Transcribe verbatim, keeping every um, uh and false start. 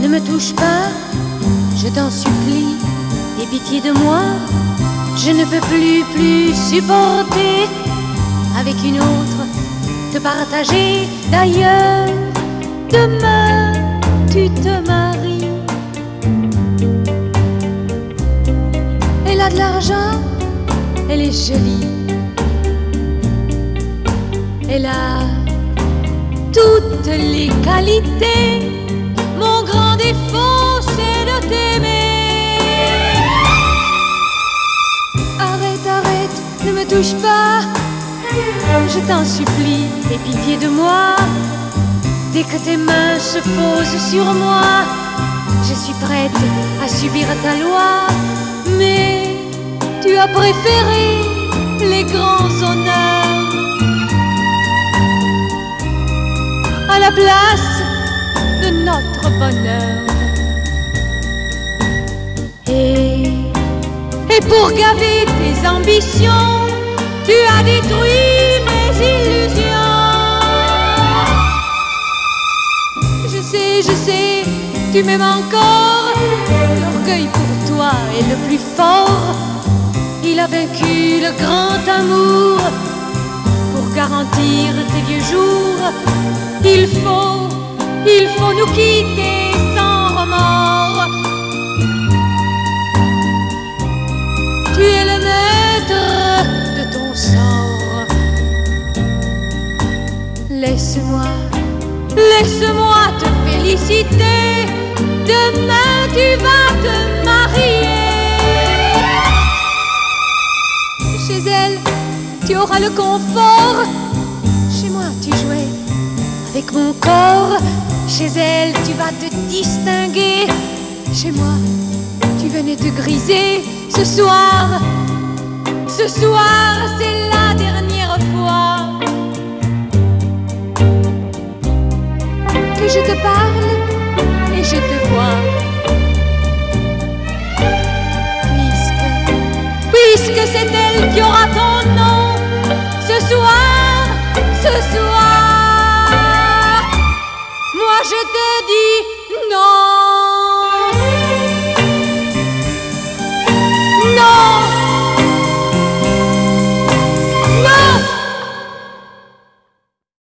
me touche pas, je t'en supplie, aie pitié de moi. Je ne peux plus, plus supporter avec une autre te partager. D'ailleurs, demain tu te maries. Elle a de l'argent, elle est jolie, elle a toutes les qualités. Mon grand défaut, c'est de t'aimer. Arrête, arrête, ne me touche pas, je t'en supplie, aie pitié de moi. Dès que tes mains se posent sur moi, je suis prête à subir ta loi. Mais tu as préféré les grands honneurs à la place de notre bonheur. Et, et pour gaver tes ambitions, tu as détruit mes illusions. Je sais, je sais, tu m'aimes encore. L'orgueil pour toi est le plus fort. Il a vaincu le grand amour. Pour garantir tes vieux jours, il faut, il faut nous quitter sans remords. Tu es le maître de ton sort. Laisse-moi, laisse-moi te féliciter. Demain tu vas te marier. Chez elle, tu auras le confort. Chez moi, tu jouais avec mon corps. Chez elle, tu vas te distinguer. Chez moi, tu venais te griser. Ce soir, ce soir, c'est la dernière fois que je te parle et je te vois. Puisque, puisque c'est elle qui aura ton nom. Ce soir, ce soir